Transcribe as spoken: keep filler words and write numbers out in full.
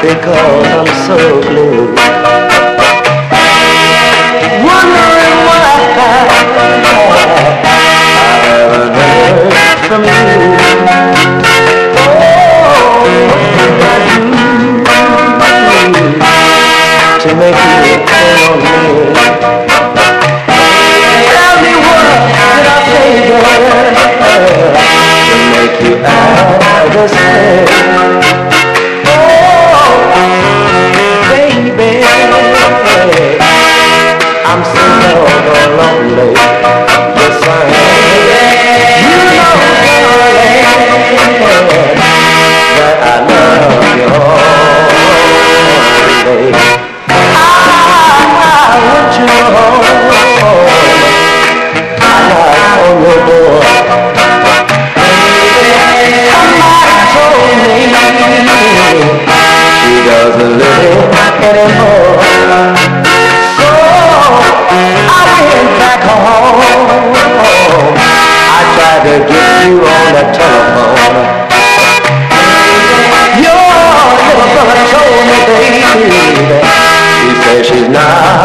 because I'm so blue. Wondering why I haven't heard from you. Oh, what can I do to make you turn on me? Tell me what did I say, girl, to make you act this way? I'm so lonely. Yes, I am. You know, darling, that I love you always. I want you home. I knock on your door. Somebody told me she doesn't live anymore. I went back home. I tried to get you on